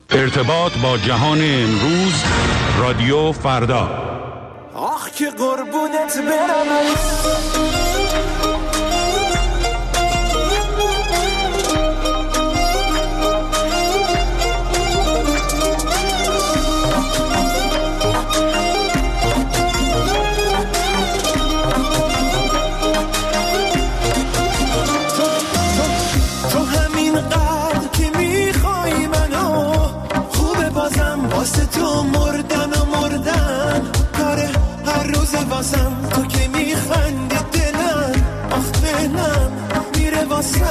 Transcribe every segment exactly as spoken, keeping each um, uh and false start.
ارتباط با جهان امروز، رادیو فردا. آخ که قربونت برم. واسه تو مردن و مردن کاره هر روز واسم، تو که میخندی دلم آخ دلم میره واسط،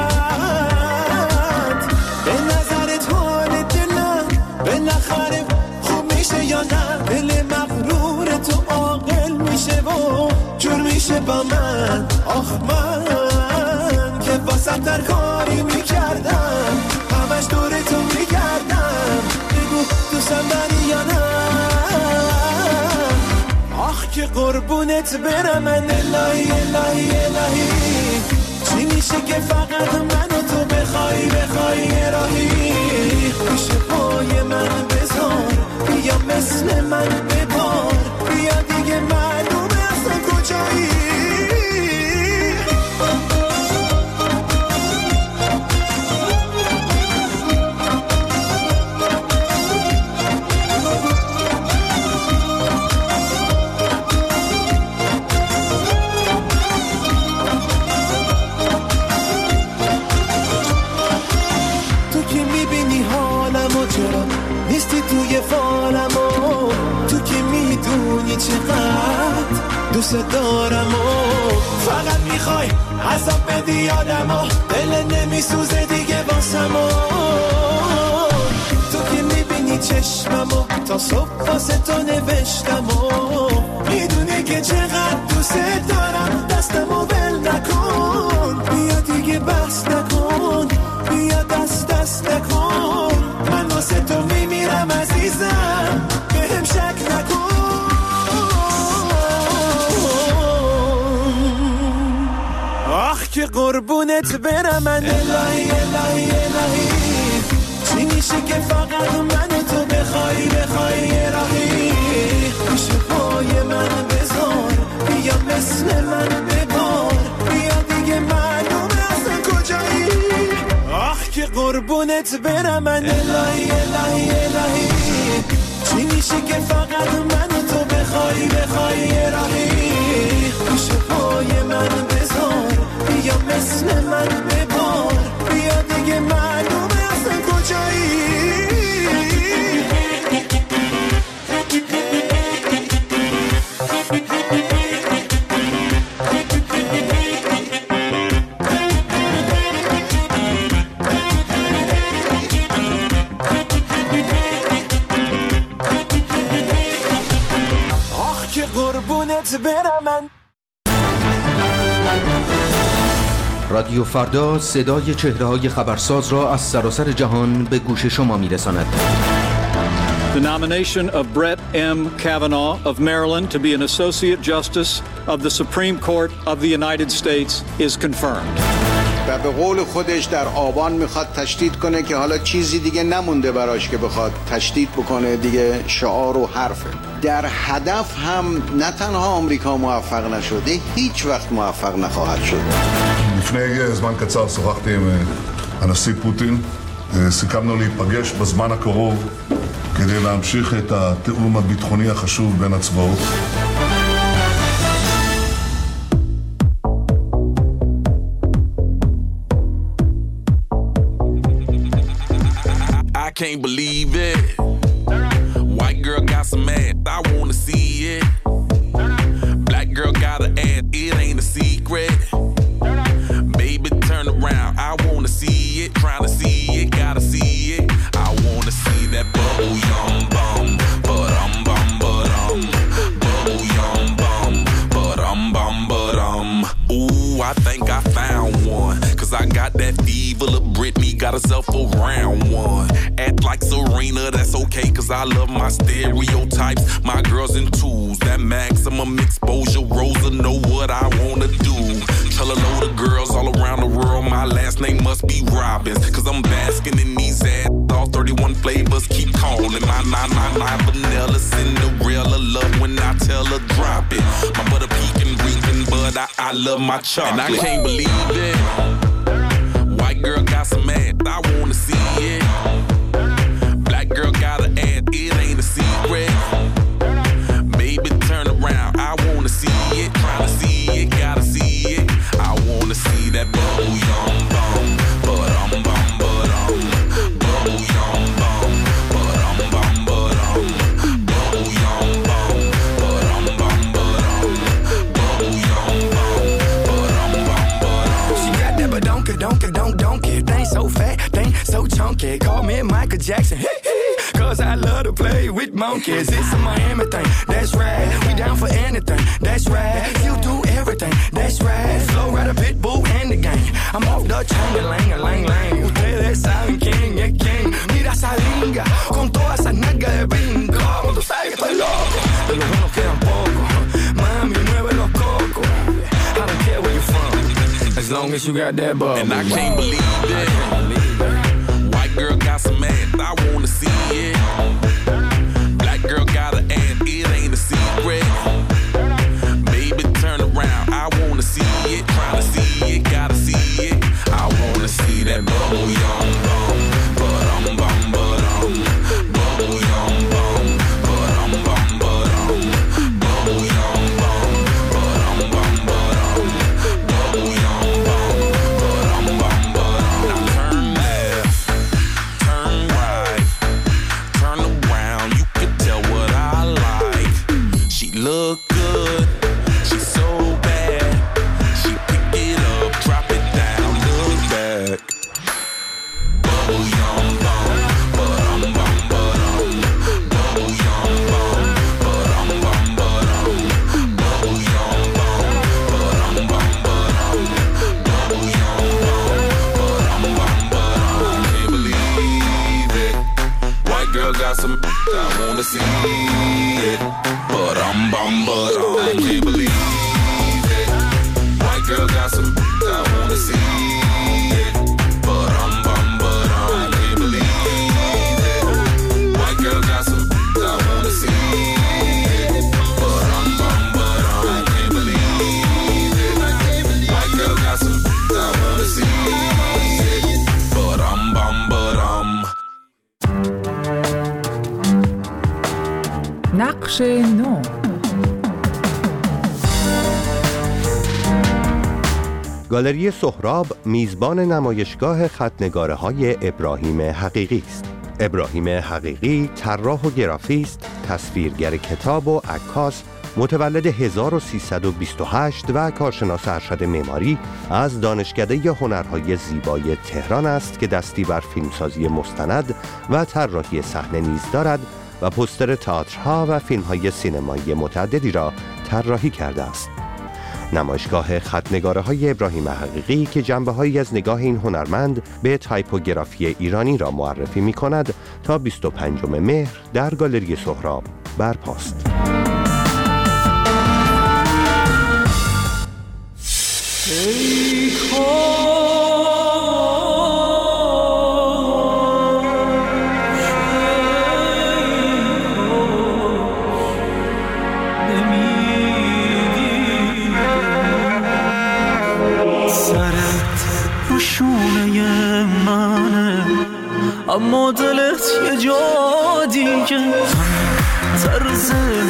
به نظرت حال دلم بالاخره خوب میشه یا نه؟ دل مغرور تو عاقل میشه و جور میشه با من. آخ من که واسه در کاری میکردم، همش دور تو میگردم، دوستم داری یا نه؟ آخ که قربونت برم من. الهی الهی الهی چی میشه که فقط من و تو بخوای بخوای راهی پیش پای من بذار، بیا مثل من ببار، بیا دیگه معلومه اصلا کجایی. نیستی توی فالم و تو که میدونی چقدر دوست دارم و فقط میخوای عذاب بدی یادم و دل نمیسوزه دیگه واسم و تو که میبینی چشمم و تا صبح واسه تو نوشتم و میدونی که چقدر دوست دارم، دستم و ول نکن، بیا دیگه بس نکن، بیا دست دست نکن، من واسه تو میمیرم عزیزم، بهم شک نکن. آخ که قربونت برم من. الهی الهی الهی چی میشه که فقط من و تو بخوای بخوای راهی پیش پای من بذار، بیا مثل من ببار، بیا دیگه معلومه اصلا کجایی. آخ که قربونت برم من. الهی الهی الهی چی میشه که فقط من و تو بخوای بخوای راهی پیش پای من بذار، بیا مثل من ببار، بیا دیگه معلومه اصلا کجایی. رادیو فردا صدای چهره‌های خبرساز را از سراسر جهان به گوش شما می‌رساند. The nomination of Brett M. Kavanaugh of Maryland to be an Associate Justice of the Supreme Court of the United States is confirmed. و به قول خودش در آبان میخواد تشدید کنه که حالا چیزی دیگه نمونده براش که بخواد تشدید بکنه دیگه، شعار و حرفه. در هدف هم نه תנها آمریکا موفق נשודה, هیچ وقت موفق نخواهد شد. לפני זמן קצר שוחחתי עם הנשיא פוטין, סיכמנו להיפגש בזמן הקרוב כדי להמשיך את התיאום הביטחוני החשוב בין הצבאות. I can't believe it. White girl got some ass, I wanna see it. Black girl got an ass, it ain't a secret. Baby, turn around, I wanna see it. Trying to see it, gotta see it. I wanna see that bubble yum bum, but um bum but um, bubble yum bum, but um bum but um. Ooh, I think I found one, 'cause I got that fever. Lil' Britney got herself a round one. Act like Serena, that's okay, 'cause I love my stereotypes. My girls in twos, that maximum exposure. Rosa know what I wanna do. Tell a load of girls all around the world my last name must be Robbins, 'cause I'm basking in these ass all thirty thirty-one flavors keep calling. My, my, my, my vanilla Cinderella love when I tell her drop it. My butter pecan reeking, but I, I love my chocolate. And I can't believe it. White girl got some ass, I wanna see it. Black girl got an ass, it ain't a secret. Baby, turn around, I wanna see it. Tryna see it, gotta see it. I wanna see that bubble yum bum, but um bum, but um, bubble yum bum, but um bum, but um, bubble yum bum, but um bum, but um, bubble yum bum, but um bum, but um. She got that badonka, donka, donk, donkey. Thing so fat, thing so chunky. Call me Michael Jackson. Hey, hey. Cause I love to play with monkeys. It's a Miami thing, that's right. We down for anything, that's right. You do everything, that's right. Flow right a pit bull and the gang. I'm off the chain, a lang, a lang, lang. Ustedes saben quién es quién. Mira esa linga, con toda esa nalga de bingo. Tú sabes que estoy loco, de los buenos quedan pocos. Mami, mueve los cocos. I don't care where you're from, as long as you got that bubble. And I can't believe it. White girl got some ass, I wanna see it. Black girl got an ass, it ain't a secret. Baby, turn around, I wanna see it. Tryna see it, gotta see it. I wanna see that bubble yum bum, but um bum, but um, bubble yum bum, but um bum, but um, bubble yum bum, but um bum, but um, bubble yum bum, but um bum, but um. Now turn left, turn right, turn around. You can tell what I like. She look good, she's so bad. She pick it up, drop it down, look back. Bubble yum bum, but um bum, but um, bubble yum bum, but um bum, but um, bubble yum bum, but um bum, but um, bubble yum bum, but um bum, but um. I can't believe it. White girl got some, I wanna see it. But um bum, but um. I can't believe it. White girl got some, I wanna see it. But um bum, but um. I can't believe it. White girl got some, I wanna see it. But um bum, but um. I can't believe it. White girl got some, I wanna see it. But um bum, but um. نقش نو. گالری سهراب میزبان نمایشگاه خط‌نگاره‌های ابراهیم حقیقی است. ابراهیم حقیقی طراح و گرافیست، تصویرگر کتاب و عکاس، متولد هزار و سیصد و بیست و هشت و کارشناس ارشد معماری از دانشکده هنرهای زیبای تهران است که دستی بر فیلمسازی مستند و طراحی صحنه نیز دارد و پوستر تئاترها و فیلم‌های سینمایی متعددی را طراحی کرده است. نمایشگاه خط‌نگاره‌های ابراهیم حقیقی که جنبه‌هایی از نگاه این هنرمند به تایپوگرافی ایرانی را معرفی می‌کند تا بیست و پنجم مهر در گالری سهراب برپاست. ای اما دلت یه جا دیگه طرز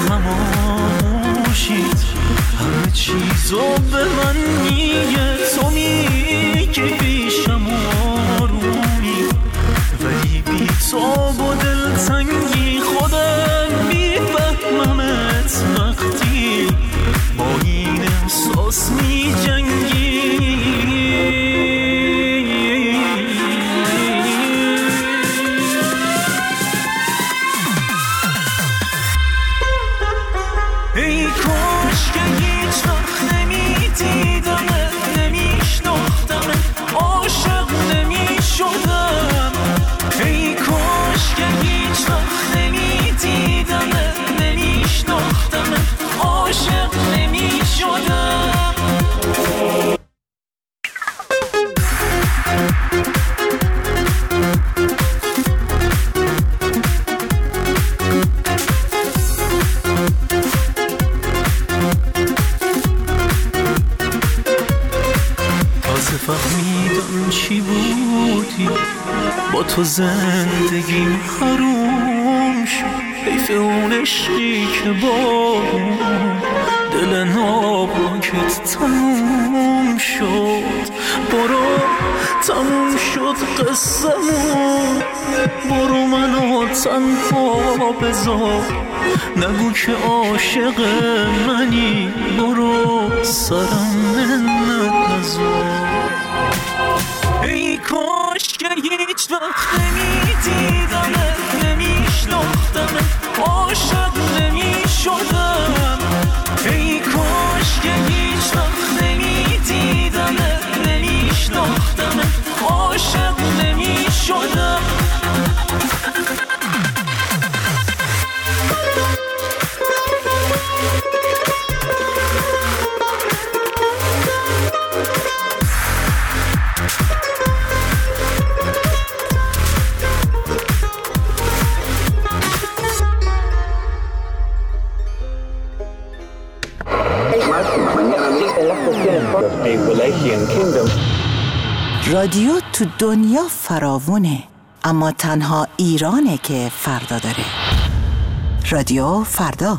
هماشید همه چیزو به من میگه تو میگی پیشم آرومی ولی بی تو با دلتنگی خودم میفهممت وقتی با این احساس میجنگی ای کاش که هیچ وقت نمیدیدمت نمی تو زندگیم حروم شد، حیف اون عشقی که بارون دل ناباکت تموم شد. برو تموم شد قصه‌مون، برو منو تنها بذار، نگو که عاشق منی، برو سرم منت نذار. ای کاش که هیچ وقت نمیدیدمت، نمیشناختمت، عاشق نمیشدم. ای کاش که هیچ وقت نمیدیدمت، نمیشناختمت، عاشق نمیشدم. رادیو تو دنیا فراوونه، اما تنها ایرانه که فردا داره. رادیو فردا.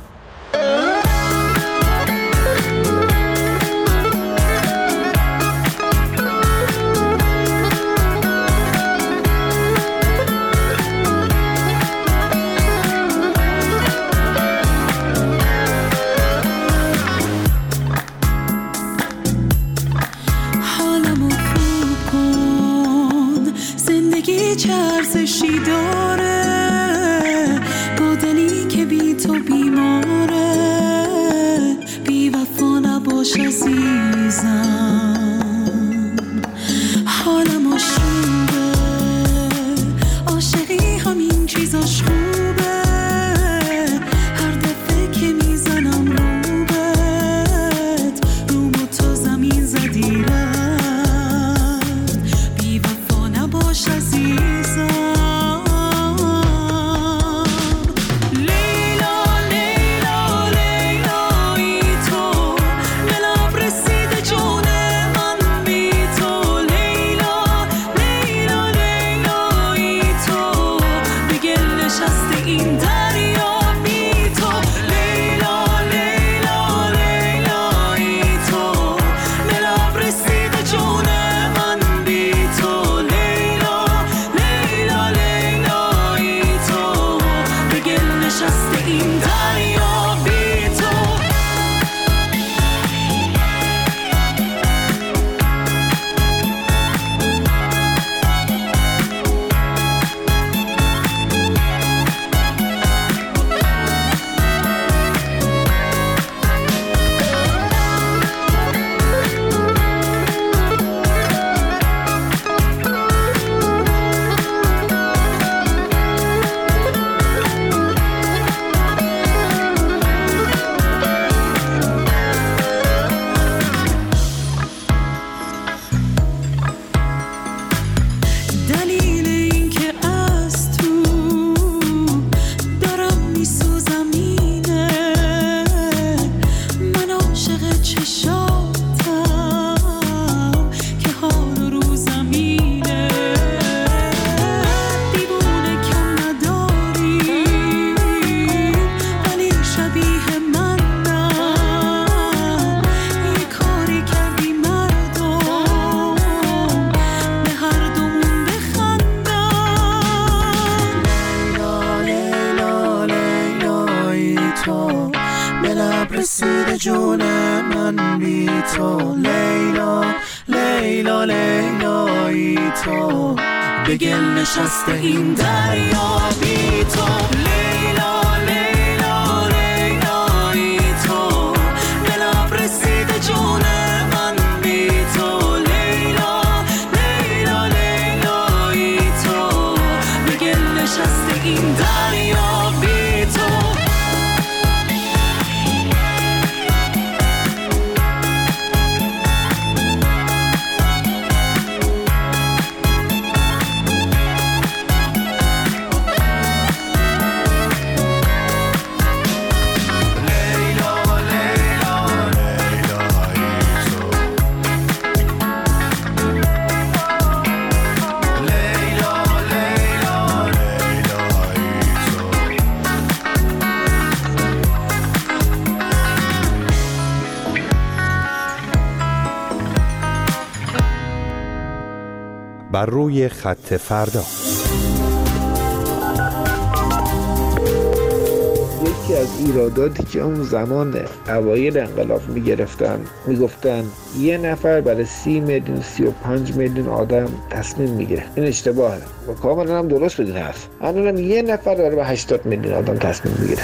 چه ارزشی داره با دلی که بی تو بیماره، بی وفا نباش عزیزم، حالم آشوبه، عاشقی همین چیزاش خوبه، هر دفعه که میزنم روبت، رومو تو زمین زدی رفت، بی وفا نباش عزیزم. رسید جون من بی تو، لیلا لیلا لیلایی تو، به گل نشسته این دریا بی تو، لیلا لیلا لیلایی تو، به لب رسید جون من بی تو، لیلا لیلا لیلایی تو، به گل نشسته این دریا بی تو. Layla, Layla, بر روی خط فردا. یکی از ایراداتی که اون زمان اوایل انقلاب میگرفتن میگفتن یه نفر برای سی میلیون سی و پنج میلیون آدم تصمیم میگیره. این اشتباهه و کاملا هم درست بدین حرف. الان یه نفر برای هشتاد میلیون آدم تصمیم میگیره.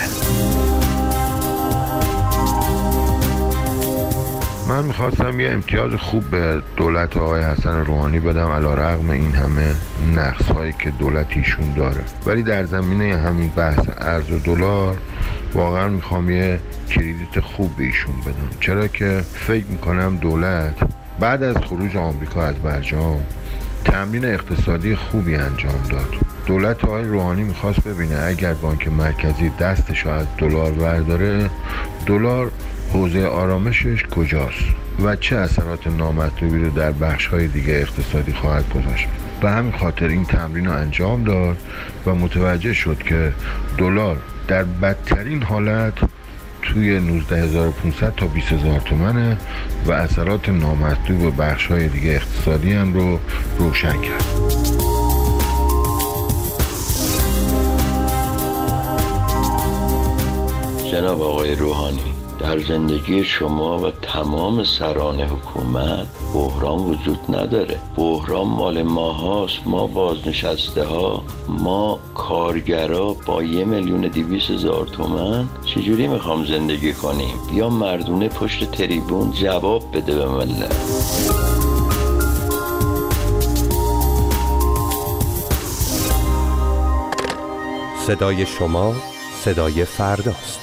من میخواستم یه امتیاز خوب به دولت آقای حسن روحانی بدم علیرغم این همه نقص هایی که دولت ایشون داره، ولی در زمینه همین بحث ارز و دلار واقعا میخوام یه کردیت خوب به ایشون بدم، چرا که فکر میکنم دولت بعد از خروج آمریکا از برجام تمرین اقتصادی خوبی انجام داد. دولت آقای روحانی میخواست ببینه اگر بانک مرکزی دستش از دلار برداره، دلار حوزه آرامشش کجاست و چه اثرات نامطلوبی رو در بخش‌های دیگه اقتصادی خواهد گذاشت. به همین خاطر این تمرین رو انجام داد و متوجه شد که دلار در بدترین حالت توی نوزده هزار و پانصد تا بیست هزار تومنه و اثرات نامطلوب بخش‌های دیگه اقتصادی هم رو روشن کرد. جناب آقای روحانی، در زندگی شما و تمام سران حکومت بحران وجود نداره. بحران مال ما هاست، ما بازنشسته ها، ما کارگرا با یه میلیون دویست هزار تومن چجوری میخوام زندگی کنیم؟ یا مردونه پشت تریبون جواب بده به ملت. صدای شما صدای فرداست.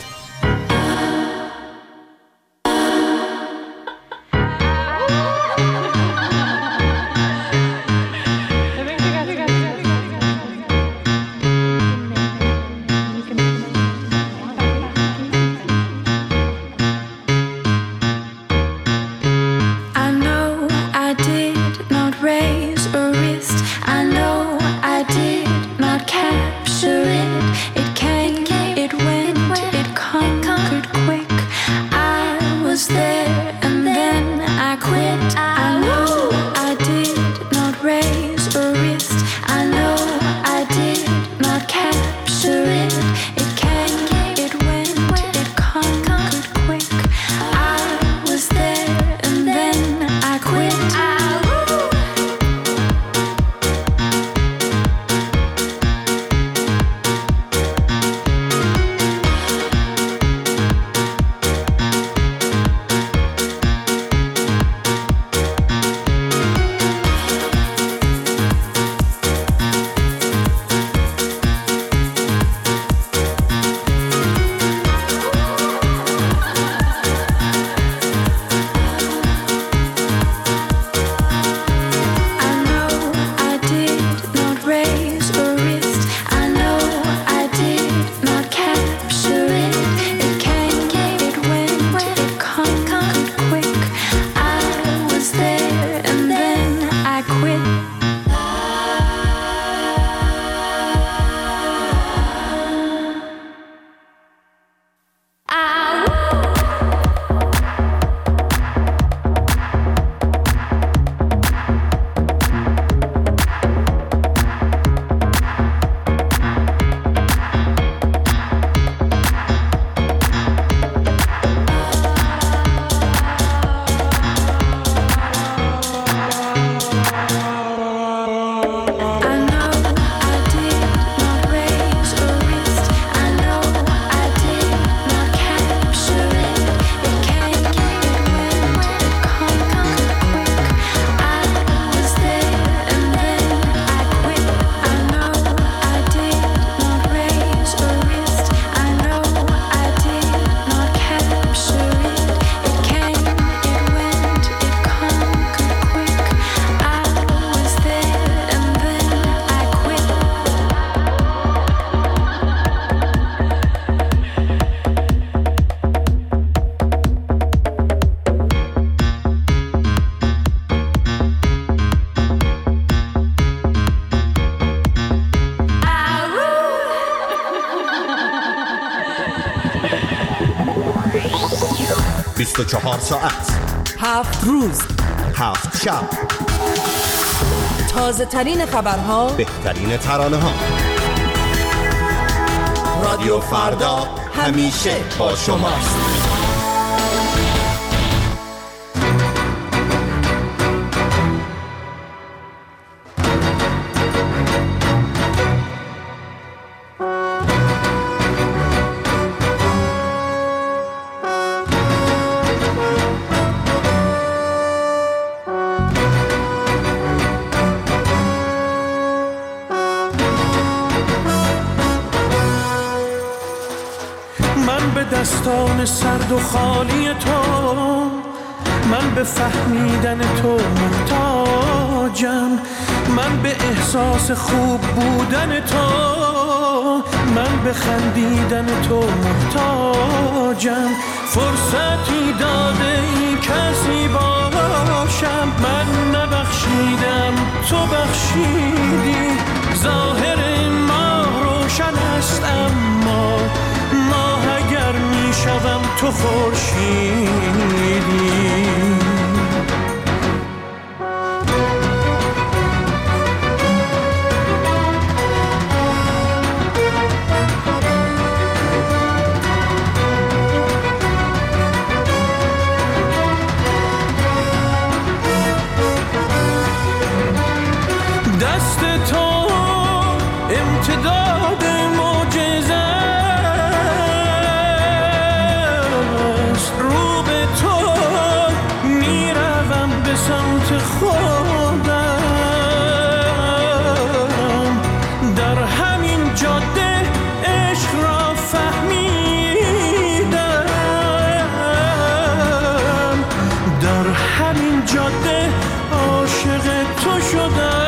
بیست و چهار ساعت، هفت روز، هفت شب، تازه ترین خبرها، بهترین ترانه ها. رادیو فردا همیشه با شماست. دستان سرد و خالی تو، من به فهمیدن تو محتاجم، من به احساس خوب بودن تو، من به خندیدن تو محتاجم. فرصتی داده ای کسی باشم، من نبخشیدم تو بخشیدی. ظاهر ما روشن است اما ماه اگر می شوم تو خورشیدی. دست تو امتداد معجزه است، رو به تو میروم به سمت خودم. در همین جاده عشق را فهمیدم، در همین جاده عاشق تو شدم.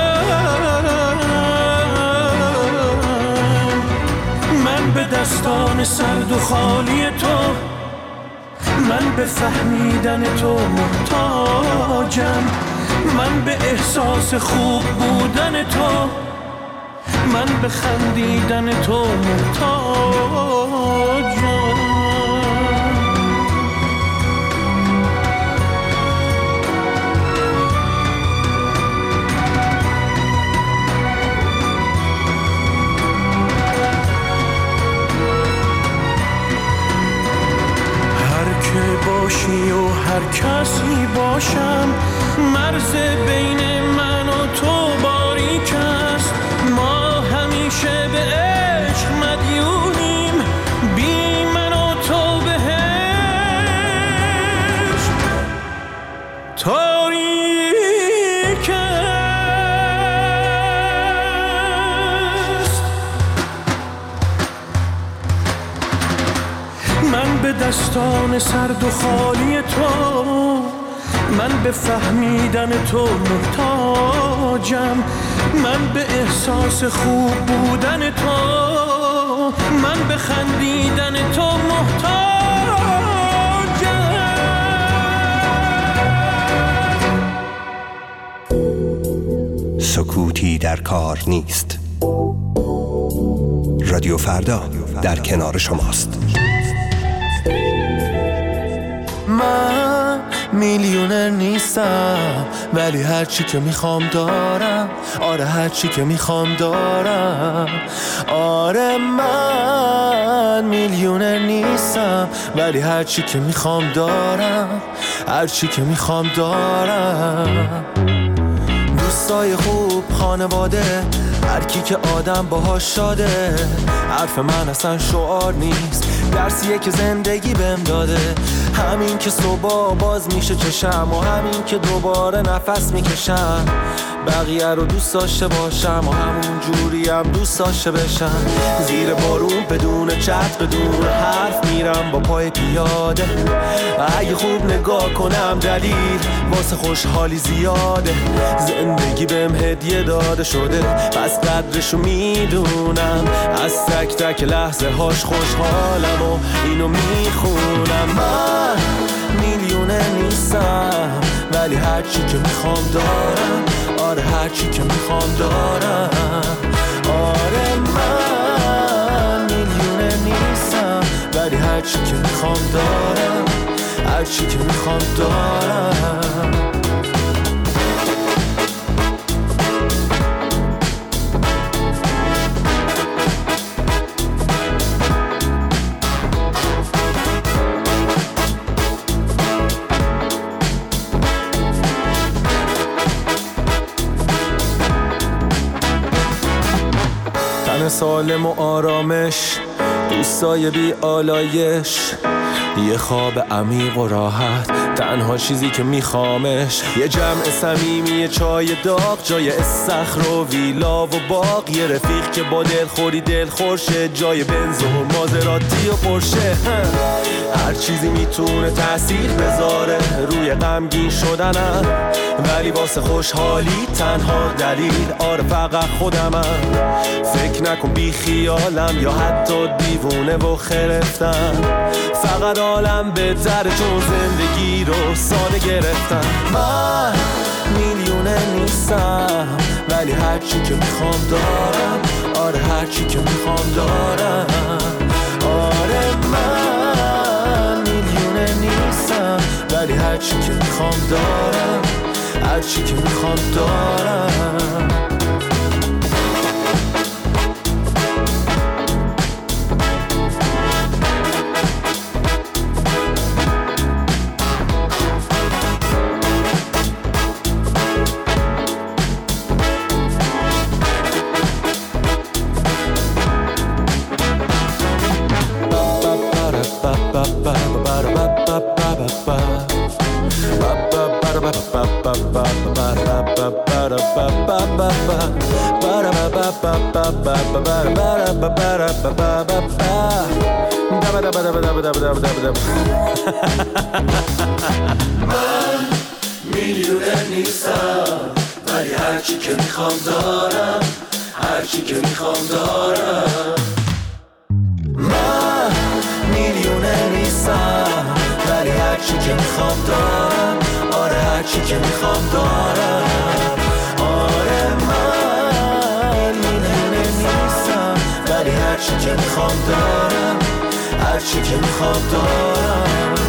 به دستان سرد و خالی تو، من به فهمیدن تو محتاجم، من به احساس خوب بودن تو، من به خندیدن تو محتاجم. باشی و هر کسی باشم، مرز بین من و تو باریک است. ما همیشه به عشق مدیونیم، بی من و تو بهشت تاریک است. من به دستان سرد و خالی تو، من به فهمیدن تو محتاجم، من به احساس خوب بودن تو، من به خندیدن تو محتاجم. سکوتی در کار نیست. رادیو فردا در کنار شماست. من میلیونر نیستم ولی هر چی که میخوام دارم. آره هر چی که میخوام دارم. آره من میلیونر نیستم ولی هر چی که میخوام دارم. هر چی که میخوام دارم. دوستای خوب، خانواده، هر کی که آدم باهاش شاده. حرف من اصلا شعار نیست، درسیه که زندگی بهم داده. همین که صبح باز میشه چشم و همین که دوباره نفس میکشم. بقیه رو دوست داشته باشم و همون جوری هم دوست داشته بشم. زیر بارون بدون چت بدون حرف میرم با پای پیاده. اگه خوب نگاه کنم دلیل واسه خوشحالی زیاده. زندگی بهم هدیه داده شده پس قدرشو میدونم. از تک تک لحظه هاش خوشحالم و اینو میخونم. من میلیونه نیستم ولی هر چی که میخوام دارم. آره هر چی که میخوام دارم. آره من میلیونه نیستم ولی هر چی که میخوام دارم. هر چی که میخوام دارم. سالم و آرامش، دوستای بی آلایش، یه خواب عمیق و راحت، تنها چیزی که میخوامش یه جمع صمیمی، یه چای داغ جای استخر و ویلا و باغ، یه رفیق که با دلخوری دلخورشه جای بنز و مازراتی و پرشه. هر چیزی میتونه تأثیر بذاره روی غمگین شدنم، ولی واسه خوشحالی تنها دلیل آره فقط خودمم. فکر نکن بی خیالم یا حتی دیوونه و خرفتم، فقط عالم بهتره چون زندگی رو ساده گرفتم. من میلیونه نیستم ولی هرچی که میخوام دارم، آره هرچی که میخوام دارم. آره من میلیونه نیستم ولی هرچی که میخوام دارم، هرچی که میخوام دارم. من میلیونه نیستم ولی هرچی که میخوام دارم، هرچی که میخوام دارم. من میلیونه نیستم ولی هرچی که میخوام دارم، آره هرچی که میخوام دارم. آره من میلیونه نیستم ولی هرچی که میخوام دارم، هرچی که میخوام دارم.